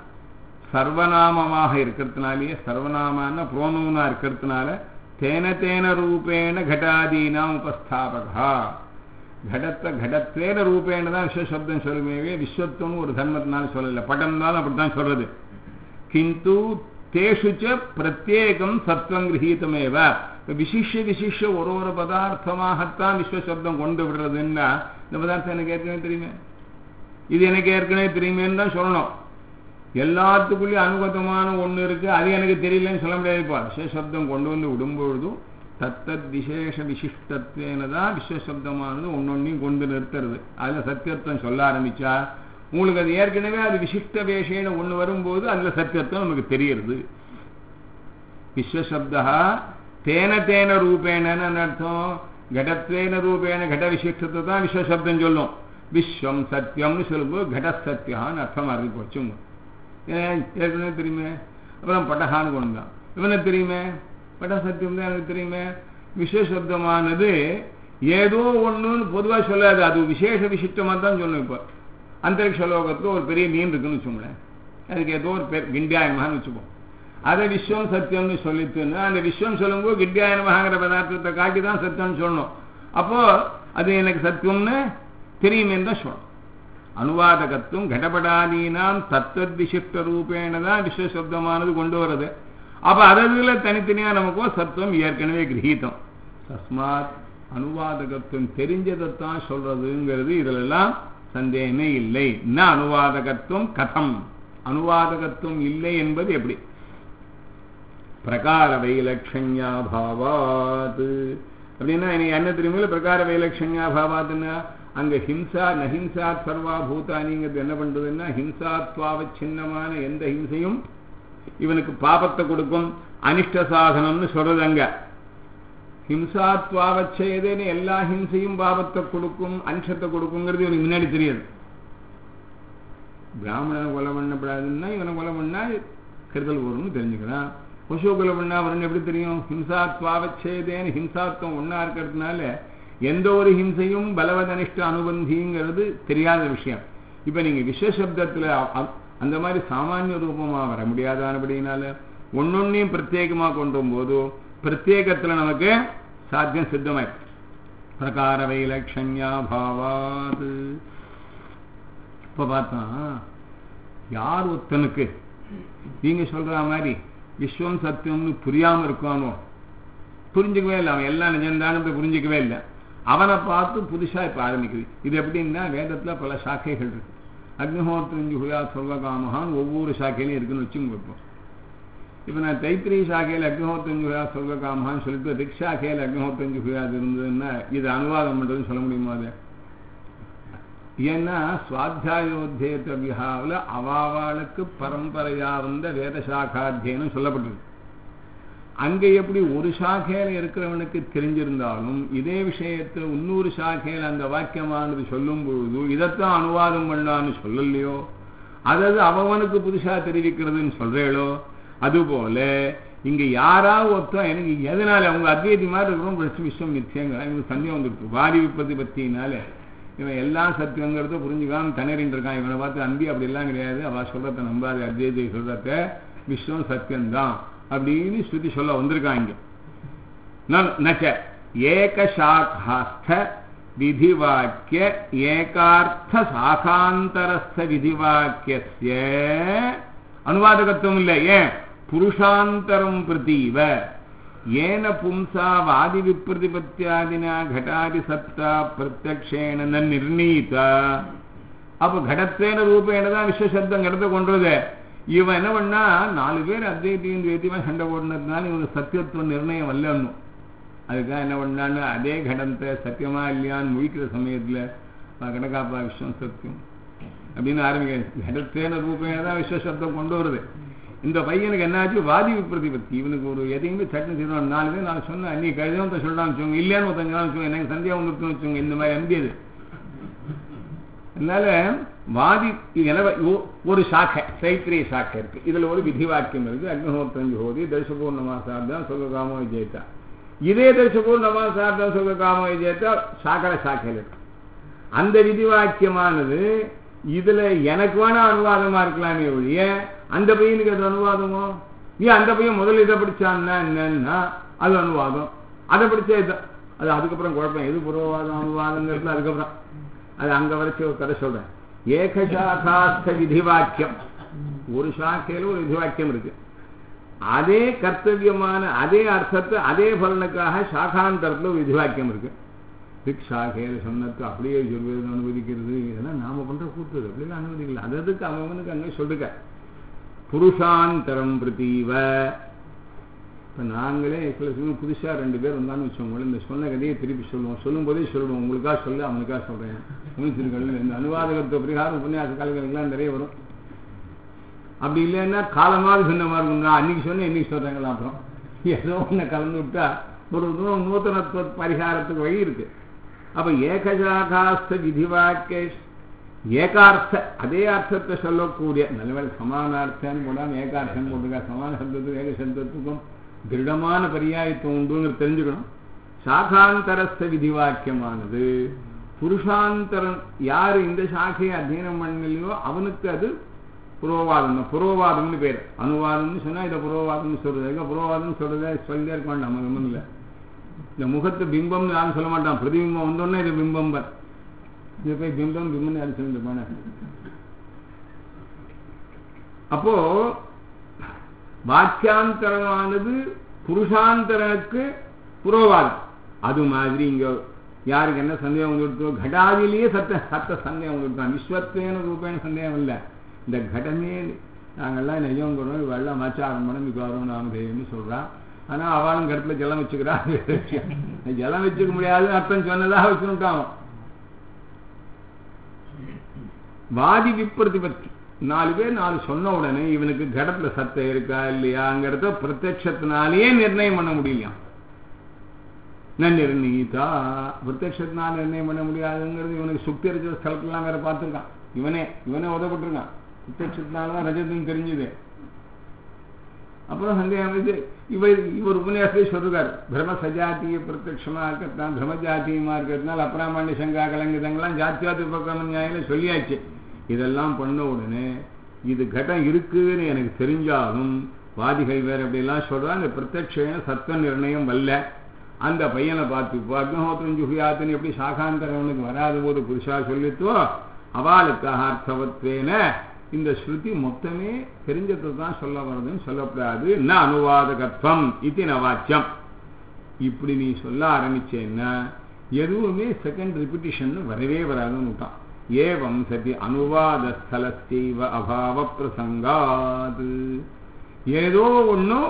சர்வநாமமாக இருக்கிறதுனாலேயே சர்வநாமான புரோனோனா இருக்கிறதுனால தேன தேன ரூபேண கடாதீனா உபஸ்தாபகா கடத்தை கடத்தேன ரூபேண தான் விஸ்வசப்தம் சொல்லுமே, விஸ்வத்துவம் ஒரு தர்மத்தினால சொல்லல. படம் தான் அப்படித்தான் சொல்றது. கிந்து தேஷுச்ச பிரத்யேகம் சத்வம் கிரகீதமேவ விசிஷ்ய ஒரு பதார்த்தமாகத்தான் விஸ்வசப்தம் கொண்டு விடுறதுன்னா இந்த பதார்த்தம் எனக்கு ஏற்கனவே தெரியுமே, இது எனக்கு ஏற்கனவே தெரியுமேன்னு தான் சொல்லணும். எல்லாத்துக்குள்ளேயும் அனுகதமான ஒன்று இருக்கு, அது எனக்கு தெரியலன்னு சொல்ல முடியாதுப்பா. விசேஷப்தம் கொண்டு வந்து விடும்பொழுதும் தத்தத் விசேஷ விசிஷ்டத்வேன தான் விஸ்வசப்தமானது ஒன்னொன்னையும் கொண்டு நிறுத்துறது. அதில் சத்தியத்துவம் சொல்ல ஆரம்பிச்சா உங்களுக்கு அது ஏற்கனவே அது விசிஷ்ட வேஷேன ஒன்று வரும்போது அதில் சத்தியத்துவம் நமக்கு தெரியுது. விஸ்வசப்தா தேன ரூபேனன்னு அர்த்தம். கடத்வேன ரூபேன கட விசிஷ்டத்தை தான் விஸ்வசப்தம் சொல்லும். விஸ்வம் சத்தியம்னு சொல்லும்போது கட சத்தியான்னு அர்த்தம் அறிவி போச்சுங்க. ஏற்கனவே தெரியுமே. அப்புறம் பட்டகான்னு கொண்டு தான் இவனை தெரியுமே, பட்ட சத்தியம் தான் எனக்கு தெரியுமே. விஸ்வசப்தமானது ஏதோ ஒன்றுன்னு பொதுவாக சொல்லாது, அது விசேஷ விசிஷ்டமாக தான் சொல்லணும். இப்போ அந்தரிக்ஷ லோகத்தில் ஒரு பெரிய மீன் இருக்குன்னு வச்சுக்கோங்களேன், அதுக்கு ஏதோ ஒரு பேர் கிண்டியாயமான்னு வச்சுப்போம். அதை விஸ்வம் சத்தியம்னு சொல்லிட்டுன்னா அந்த விஸ்வம் சொல்லும்போது கிண்டியாயனமாகிற பதார்த்தத்தை காட்டி தான் சத்தியம்னு சொல்லணும். அப்போ அது எனக்கு சத்தியம்னு தெரியுமேன்னு தான் சொல்லணும். அனுவாதகத்துவம் கடபடாதீனாம் தத்துவத் விசிஷ்ட ரூபேன தான் விஸ்வசப்தமானது கொண்டு வருது. அப்போ அதில் தனித்தனியாக நமக்கோ சத்துவம் ஏற்கனவே கிரகீதம். தஸ்மாத் அனுவாதகத்துவம் தெரிஞ்சதைத்தான் சொல்றதுங்கிறது இதிலெல்லாம் சந்தேகமே இல்லை. ந அனுவாதகத்துவம் கதம், அனுவாதகத்துவம் இல்லை என்பது எப்படி? பிரகார வைலட்சண்யா பாவாத் அப்படின்னா என்ன தெரியுமில்ல? பிரகார வைலட்சண்யா பாவாத்னா அங்க ஹிம்சா நஹிம்சா சர்வா பூதானிங்கிறது என்ன பண்றதுன்னா ஹிம்சாத்வாவச்சின்னமான எந்த ஹிம்சையும் இவனுக்கு பாபத்தை கொடுக்கும், அனிஷ்ட சாதனம்னு சொல்றது. அங்க ஹிம்சாத்வாவச்சேதேன்னு எல்லா ஹிம்சையும் பாபத்தை கொடுக்கும், அனிஷ்டத்தை கொடுக்குங்கிறது இவனுக்கு முன்னாடி தெரியாது. பிராமணனை கொலை பண்ணப்படாதுன்னா இவனை கொலை பண்ணா கெடுதல் வரும்னு தெரிஞ்சுக்கிறான். பசு கொலை பண்ணா வரும்னு எப்படி தெரியும்? ஹிம்சாத்வாவச்சேதேன்னு ஹிம்சாத்வம் ஒன்னா இருக்கிறதுனால எந்த ஒரு ஹிம்சையும் பலவதனிஷ்ட அனுபந்திங்கிறது தெரியாத விஷயம். இப்ப நீங்க விஸ்வசப்தத்துல அந்த மாதிரி சாமானிய ரூபமா வர முடியாதானபடினால ஒன்னொன்னையும் பிரத்யேகமா கொண்டு போது பிரத்யேகத்துல நமக்கு சாத்தியம் சித்தமாயிருக்கு. பிரகார வைலட்சண்யா பாவாத். இப்ப பார்த்தா யார் ஒருத்தனுக்கு நீங்க சொல்ற மாதிரி விஸ்வம் சத்தியம்னு புரியாம இருக்கானோ, புரிஞ்சுக்கவே இல்லை, அவன் எல்லாம் நிஜந்தானத்தை புரிஞ்சுக்கவே இல்லை, அவனை பார்த்து புதுசா இப்ப ஆரம்பிக்குது. இது எப்படின்னா வேதத்துல பல சாக்கைகள் இருக்கு. அக்னிஹோத்ரஞ்சு ஹுயா சொல்வகாமகான்னு ஒவ்வொரு சாக்கையிலையும் இருக்குன்னு வச்சுங்க. இப்போ இப்ப நான் தைத்திரி சாக்கையில் அக்னிஹோத்ரஞ்சு ஹுயா சொல்வகாமகான்னு சொல்லிட்டு ரிக்ஷாக்கையில் அக்னிஹோத்ரஞ்சு ஹுயாது இருந்ததுன்னா இது அனுவாதம் பண்றதுன்னு சொல்ல முடியுமா? அது ஏன்னா சுவாத்தியாயோத்தியவியாவில் அவாவாளுக்கு பரம்பரையா வந்த வேத சாக்காத்தியனம் சொல்லப்பட்டிருக்கு. அங்க எப்படி ஒரு சாக்கையில இருக்கிறவனுக்கு தெரிஞ்சிருந்தாலும் இதே விஷயத்துல இன்னொரு சாக்கையில அந்த வாக்கியமானது சொல்லும் பொழுது இதைத்தான் அனுவாதம் பண்ணான்னு சொல்லலையோ, அதாவது அவனுக்கு புதுசா தெரிவிக்கிறதுன்னு சொல்றேளோ, அதுபோல இங்க யாராவது ஒருத்தன் எனக்கு எதனால அவங்க அத்வைதி மாதிரி இருக்கிறோம் விஷயம் நிச்சயங்க இவங்க சந்தேகம் வந்துருக்கு. வாரி விற்பதி பத்தினால இவன் எல்லாம் சத்தியங்கிறத புரிஞ்சுக்காம திணறின்னு இருக்கான். இவனை பார்த்து அன்பி அப்படி எல்லாம் கிடையாது, அவ சொல்றத நம்பாது, அத்வைதி சொல்றத விஸ்வம் சத்தியம்தான் அப்படின்னு ஸ்ருதி சொல்ல வந்திருக்காங்க. ஏகசாஸ்த விதிவாக்கிய ஏகார்த்த சாகாந்தரஸ்த விதிவாக்கிய அனுவாதகத்துவம் இல்லை. ஏன்? புருஷாந்தரம் பிரதீவ ஏன பும்சா வாதி விப்ரதிபத்தியாதினா கடாதி சத்தா பிரத்யக்ஷேன நிர்ணீத. அப்ப கடத்தேன ரூபேன தான் விஸ்வசப்தம் கடத்த கொண்டது. இவன் என்ன பண்ணா 4 பேர் அத்வைத்தியும் துவைத்தியமா சண்டை போடுனதுனால இவனுக்கு சத்தியத்துவ நிர்ணயம் வரலன்னும். அதுக்காக என்ன பண்ணான்னு அதே கடத்தை சத்தியமா இல்லையான்னு முழிக்கிற சமயத்துல கடக்காப்பா விஸ்வம் சத்தியம் அப்படின்னு ஆரம்பிக்க கடத்தேன ரூபேன தான் விஸ்வசப்தம் கொண்டு வருது. இந்த பையனுக்கு என்னாச்சு? வாதி விப்ரதிபத்தி. இவனுக்கு ஒரு எதையுமே சட்டம் செய்யணும். 4 பேர் நான் சொன்னேன், நீ கழுதவன் சொல்லலாம்னு வச்சுக்கோங்க, இல்லையான்னு ஒருத்தங்களான்னு வச்சுக்கோங்க, எனக்கு சந்தியா வந்துருக்குன்னு வச்சுக்கோங்க, இந்த மாதிரி எம்பியது. அதனால வாதி ஒரு சாக்கை சைத்திரிய சாக்கை இருக்கு. இதுல ஒரு விதி வாக்கியம் இருக்கு. அக்னிஹோத்ரஞ்சு ஹோதி தர்சபூர்ணமாசார்தான் சொல்காமோ விஜயத்தா. இதே தர்சபூர்ணமாசார்தான் சொல்காமோ விஜயத்தா சாக்கர சாக்கையில் இருக்கு. அந்த விதி வாக்கியமானது இதுல எனக்கு வேணா அனுவாதமா இருக்கலாமே ஒழிய அந்த பையனுக்கு அது அனுவாதமோ? நீ அந்த பையன் முதல்ல இதை படிச்சான்னா என்னன்னா அது அனுவாதம், அதை படிச்சா இதுதான் அது. அதுக்கப்புறம் குழப்பம் எது புறவாதம் அனுவாதங்கிறது அதுக்கப்புறம் அது அங்க வரைக்கும் ஒரு கதை சொல்றேன். ஏகசாகாஸ்த விதி வாக்கியம், ஒரு சாக்கையில ஒரு விதி வாக்கியம் இருக்கு. அதே கர்த்தவியமான அதே அர்த்தத்தை அதே பலனுக்காக சாகாந்தரத்தில் விதிவாக்கியம் இருக்கு. ரிக் சாகேல சொன்னது அப்படியே சொல்வது அனுமதிக்கிறது, இதெல்லாம் நாம பண்ற கூத்துது, அப்படிலாம் அனுமதிக்கல. அதுக்கு அவனுக்கு அங்கே சொல்லுங்க புருஷாந்தரம் பிரதீவ. இப்போ நாங்களே சில சமயம் புதுசாக 2 பேர் வந்தான்னு வச்சோங்களேன், இந்த சொன்ன கதையை திருப்பி சொல்லுவோம். சொல்லும் போதே சொல்லுவோம், உங்களுக்காக சொல்ல அவனுக்காக சொல்கிறேன். முனிசிறுகள் இந்த அனுவாதகத்துவ பிரகாரம் உபன்யாச காலங்களுக்கெல்லாம் நிறைய வரும். அப்படி இல்லைன்னா காலமாக சொன்ன மாதிரி இருக்குங்க, அன்னைக்கு சொன்ன இன்னைக்கு சொல்கிறாங்களா, அப்புறம் ஏதோ ஒன்று கலந்து விட்டா ஒரு நூத்தனத்துவ பரிகாரத்துக்கு வழி இருக்கு. அப்போ ஏகஜாகாஸ்த விதிவாக்கே ஏகார்த்த அதே அர்த்தத்தை சொல்லக்கூடிய நல்லவேளை சமானார்த்தன்னு போடாமல் ஏகார்த்தம் போட்டுக்கா. சமான சப்தத்துக்கும் ஏக சப்தத்துக்கும் திருடமான பரியாயத்துவம் உண்டுன்னு தெரிஞ்சுக்கணும். சாகாந்தரஸ்த விதிவாக்கியமானது புருஷாந்தரம் யார் இந்த சாக்கையை அத்தியனம் பண்ணலையோ அவனுக்கு அது புரோவாதம் தான். புரோவாதம்னு பேர். அனுவாதம்னு சொன்னால் இதை புரோவாதம்னு சொல்றது. புரோவாதம்னு சொல்றதே சொல்லிட்டே இருக்க வேண்டாம். நம்ம ஒன்றும் இல்லை. இந்த முகத்து பிம்பம்னு யாரும் சொல்ல மாட்டான். பிரதிபிம்பம் வந்தோடனே இது பிம்பம் பர் இது போய் பிம்பம் பிம்பம்னு யாரும் சொல்லிருப்பான. அப்போ வாக்கியாந்தரமானது புருஷாந்தரனுக்கு புரோவாதம். அது மாதிரி இங்க யாருக்கு என்ன சந்தேகம் வந்துடுத்தோ, கடாதிலேயே சத்த சந்தேகம் வந்துடுத்தான். விஸ்வத்தேன ரூபேன சந்தேகம் இல்லை. இந்த கடமே நாங்கள்லாம் நெய்யம் கொடுறோம், வெள்ளம் ஆச்சாரம் பண்ண மிகவும் நாமதேயம்னு சொல்றான். ஆனா அவளும் கடத்துல ஜலம் வச்சுக்கிறா. ஜலம் வச்சுக்க முடியாதுன்னு அர்த்தம் சொன்னதாக வச்சுட்டான். வாதி விப்ரதிபத்தி 4 பேர் 4 சொன்ன உடனே இவனுக்கு கடத்துல சத்தம் இருக்கா இல்லையாங்கிறத பிரத்யட்சத்தினாலேயே நிர்ணயம் பண்ண முடியலையா. நிர்ணயித்தா பிரத்யட்சத்தினால நிர்ணயம் பண்ண முடியாதுங்கிறது இவனுக்கு சுக்தி இருக்கிற ஸ்தலத்துலாம் வேற பார்த்துருக்கான். இவனே உதப்பட்டிருக்கான். பிரத்யட்சத்தினாலதான் ரஜத்துன்னு தெரிஞ்சுது. அப்புறம் சந்தேகம் வந்து இவர் உபன்யாசத்தை சொல்றாரு, பிரம்ம சஜாத்திய பிரத்யட்சமா இருக்கத்தான் பிரம்ம ஜாத்தியமா இருக்கிறதுனால அப்ராமாண்ய சங்கா கலங்குதங்கள்லாம் ஜாத்தியாத்து உபக்கிரம நியாயில சொல்லியாச்சு. இதெல்லாம் பண்ண உடனே இது கட்டம் இருக்குன்னு எனக்கு தெரிஞ்சாலும் வாதிகள் வேற அப்படிலாம் சொல்றான். இந்த பிரத்யட்ச சத்வ நிர்ணயம் வல்ல. அந்த பையனை பார்த்து இப்போ அக்னஹோத்திரம் ஜுஹியாத்துன்னு எப்படி சாகாந்தரவனுக்கு வராத போது புருஷா சொல்லித்தோ அவளுக்காக அர்த்தவத்வேன இந்த ஸ்ருதி மொத்தமே தெரிஞ்சது தான் சொல்ல வருதுன்னு சொல்லப்படாது. ந அனுவாதகத்வம் இது நவாச்சியம். இப்படி நீ சொல்ல ஆரம்பிச்சேன்னா எதுவுமே செகண்ட் ரிப்பிட்டிஷன் வரவே வராதுன்னு விட்டான். ஏவம் சதி அனுவாத ஸ்தலஸ்தீவ அபாவ பிரசங்காது. ஏதோ ஒன்றும்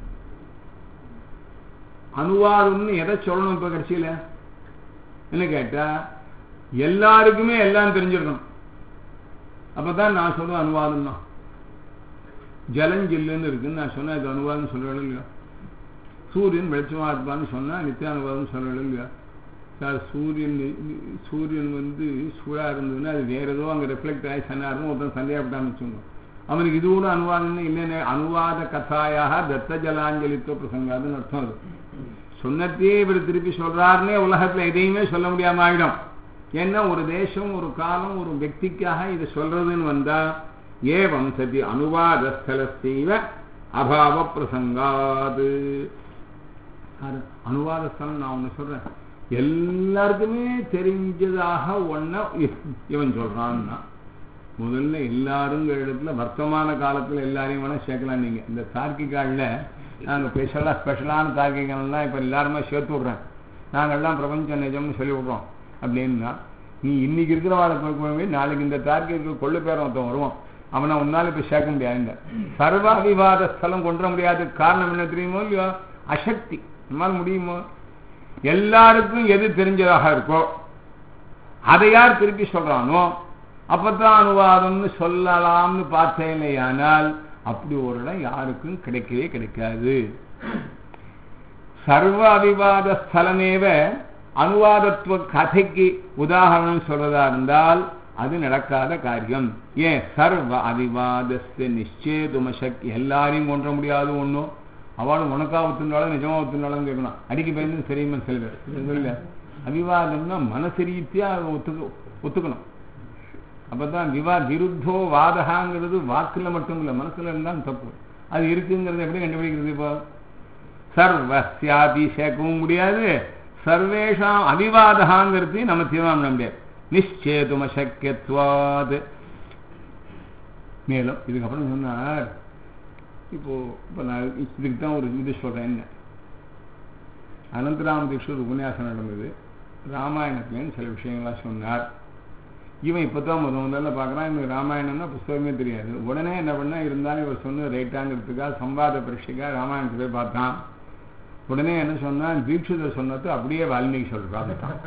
அனுவாதம்னு எதை சொல்லணும். இப்போ கடைசியில் என்ன கேட்டா எல்லாருக்குமே எல்லாம் தெரிஞ்சிருக்கணும். அப்பதான் நான் சொல்லுவேன் அனுவாதம் தான். ஜலஞ்சில்லுன்னு இருக்குன்னு நான் சொன்னா இது அனுவாதம் சொல்றேன் இல்லையா. சூரியன் வெளிச்சமா இருப்பான்னு சொன்னா நித்தியானுவாதம் சொல்றேன் இல்லையா. சார் சூரியன் வந்து சூடா இருந்ததுன்னா அது வேற ஏதோ அங்கே ரிஃப்ளெக்ட் ஆகி சன்னாருன்னு ஒருத்தன் சந்தேகப்பட்டான்னு வச்சுக்கோங்க. அவனுக்கு இது கூட அனுவாதம்னு இல்லைன்னு அனுவாத கதாயாக தத்த ஜலாஞ்சலித்துவ பிரசங்காதுன்னு அர்த்தம். அது சொன்னத்தையே இவர் திருப்பி சொல்றாருன்னே உலகத்துல எதையுமே சொல்ல முடியாம ஆயிடும். ஏன்னா ஒரு தேசம் ஒரு காலம் ஒரு వ్యక్తిக்காக இதை சொல்றதுன்னு வந்தா ஏவம் சதி அனுவாதஸ்தலஸ்தீவ அபாவ பிரசங்காது. அனுவாதஸ்தலம் நான் ஒன்று சொல்றேன், எல்லாருக்குமே தெரிஞ்சதாக ஒன்ன இவன் சொல்றான்னா முதல்ல எல்லாருங்கிற இடத்துல வர்த்தமான காலத்துல எல்லாரையும் வேணா சேர்க்கலாம். நீங்க இந்த தார்க்கிகால நாங்கள் ஸ்பெஷலான தார்க்கிகள்லாம் இப்போ எல்லாருமே சேர்த்து விட்றேன். நாங்கள்லாம் பிரபஞ்சம் நிஜம்னு சொல்லி விட்றோம். அப்படின்னா நீ இன்னைக்கு இருக்கிற வாழ்க்கை நாளைக்கு இந்த தார்க்கிற்கு கொள்ளு பேரம் ஒருத்தன் வருவான். அவனை உன்னால இப்ப சேர்க்க முடியாது. சர்வ அவிவாத ஸ்தலம் கொண்டு முடியாது. காரணம் என்ன தெரியுமோ இல்லையோ, அசக்தி. நம்மால் முடியுமோ? எல்லாருக்கும் எது தெரிஞ்சதாக இருக்கோ அதை யார் திருப்பி சொல்றானோ அப்பதான் அனுவாதம்னு சொல்லலாம்னு பார்த்தேனையானால் அப்படி ஒரு இடம் யாருக்கும் கிடைக்கவே கிடைக்காது. சர்வ அவிவாத ஸ்தலமேவ அனுவாதத்துவ கதைக்கு உதாரணம் சொல்றதா இருந்தால் அது நடக்காத காரியம். ஏன்? சர்வ அவிவாதஸ்ய நிச்சேதுமசக்தி. எல்லாரையும் கொன்ற முடியாது. ஒன்றும் அவளும் உனக்கா ஒத்துனாலும் நிஜமா ஒத்துனாலும் கேட்கணும். அடிக்க பயந்து சரியுமா செல்வர். அவிவாதம்னா மனசு ரீதியா ஒத்துக்கணும். அப்பதான் விருத்தோ வாதகாங்கிறது வாக்குல மட்டும் இல்லை, மனசுல இருந்தாலும் தப்பு. அது இருக்குங்கிறது எப்படி கண்டுபிடிக்கிறது? இப்போ சர்வஸ்யாபி சேர்க்கவும் முடியாது, சர்வேஷாம் அவிவாதகாங்கிறது நம்ம தீர்மானம் பண்ண முடியாது. நிச்சேதும சக்கியத்வாது. மேலும் இதுக்கப்புறம் சொன்னார், இப்போ நான் இதுக்கு தான் ஒரு இது சொல்கிறேன். என்ன அனந்தராம தீட்சர் உபன்யாசம் நடந்தது, ராமாயணத்துலேன்னு சில விஷயங்கள்லாம் சொன்னார். இவன் இப்போ தான் முதல்ல பார்க்குறான், இவனுக்கு ராமாயணம்னா புஸ்தகமே தெரியாது. உடனே என்ன பண்ணா, இருந்தாலும் இவர் சொன்ன ரைட்டாங்கிறதுக்காக சம்பாத பரீட்சைக்காக ராமாயணத்தை போய் பார்த்தான். உடனே என்ன சொன்னான், தீட்சிதர் சொன்னது அப்படியே வால்மீகி சொல்றான்.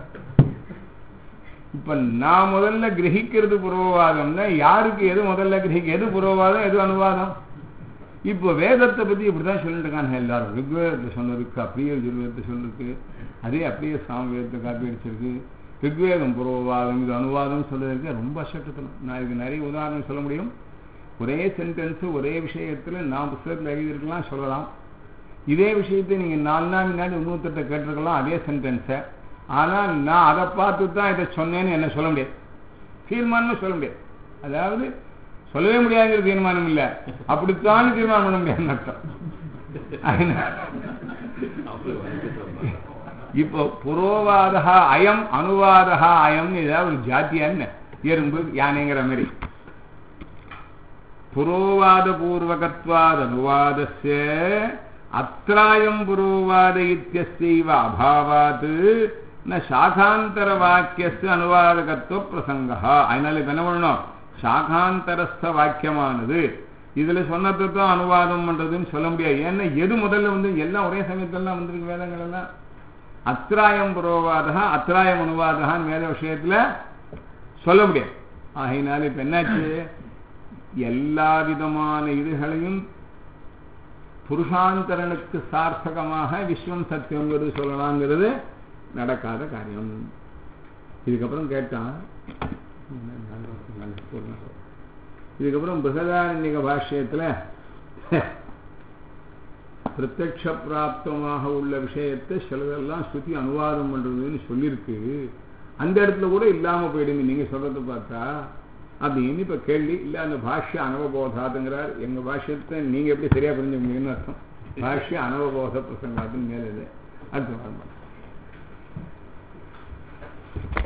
இப்போ நான் முதல்ல கிரகிக்கிறது புரோவாதம்னா யாருக்கு எது முதல்ல எது புரோவாதம் எது அனுவாதம்? இப்போ வேதத்தை பற்றி இப்படிதான் சொல்லிட்டு இருக்காங்க எல்லாரும். ரிக்வேதத்தை சொன்னதுக்கு அப்படியே யஜுர்வேதத்தை சொல்லிருக்கு, அதே அப்படியே சாமவேதத்தை காப்பி அடிச்சிருக்கு. ரிக்வேதம் புரோவாதம் இது அனுவாதம் சொல்றதுக்கு ரொம்ப அசட்டத்தனம். நான் இதுக்கு நிறைய உதாரணம் சொல்ல முடியும். ஒரே சென்டென்ஸ் ஒரே விஷயத்துல நான் புத்தகத்தில் எழுதியிருக்கலாம் சொல்லலாம். இதே விஷயத்தை நீங்க 4 நாள் முன்னாடி இன்னொருத்தட்ட கேட்டிருக்கலாம் அதே சென்டென்ஸை. ஆனால் நான் அதை பார்த்து தான் இதை சொன்னேன்னு என்ன சொல்ல முடியாது, தீர்மானம்னு சொல்ல முடியாது. அதாவது சொல்லவே முடியாதுங்கிற தீர்மானம் இல்லை, அப்படித்தான் தீர்மானம் பண்ண முடியாதுன்னு அர்த்தம். இப்போ புரோவாதா அயம் அனுவாதா அயம்னு ஏதாவது ஒரு ஜாத்தியான்னு எறும்பு யானைங்கிற மாதிரி. புரோவாத பூர்வகத்வாத் அனுவாதஸ்ய அத்ராயம் புரோவாத இத்யஸ்யைவ அபாவாத் ந சாகாந்தர வாக்கியஸ்ய அனுவாதகத்துவ பிரசங்கः. அதனால என்ன பண்ணணும், சாகாந்தரஸ்த வாக்கியமானது இதுல சொன்னது தான் அனுவாதம் பண்றதுன்னு சொல்ல முடியாது. ஏன்னா எது முதல்ல வந்து எல்லாம் ஒரே சமயத்திலாம் வந்திருக்கு வேதங்கள் எல்லாம். அத்ராயம் புரோவாதா அத்ராயம் அனுவாதான்னு வேத விஷயத்துல சொல்ல முடியாது. ஆகையினால இப்ப என்னாச்சு, எல்லா விதமான இதுகளையும் புருஷாந்தரனுக்கு சார்த்தகமாக விஸ்வம் சத்தியங்கிறது சொல்லலாங்கிறது நடக்காத காரியம். இதுக்கப்புறம் கேட்டான், இதுக்கப்புறம் பிருகதாரண்யக பாஷ்யத்துல பிரத்யக்ஷ பிராப்தமாக உள்ள விஷயத்தை சிலதெல்லாம் ஸ்ருதி அனுவாதம் பண்றதுன்னு சொல்லியிருக்கு. அந்த இடத்துல கூட இல்லாம போயிடுங்க நீங்க சொல்றதை பார்த்தா அப்படின்னு இப்ப கேள்வி இல்ல. அந்த பாஷ்ய அனவபோதாதுங்கிறார். எங்க பாஷ்யத்தை நீங்க எப்படி சரியா புரிஞ்சு முடியும்னு அர்த்தம். பாஷ்ய அனவபோத பிரசங்காத்துன்னு மேல இது அடுத்த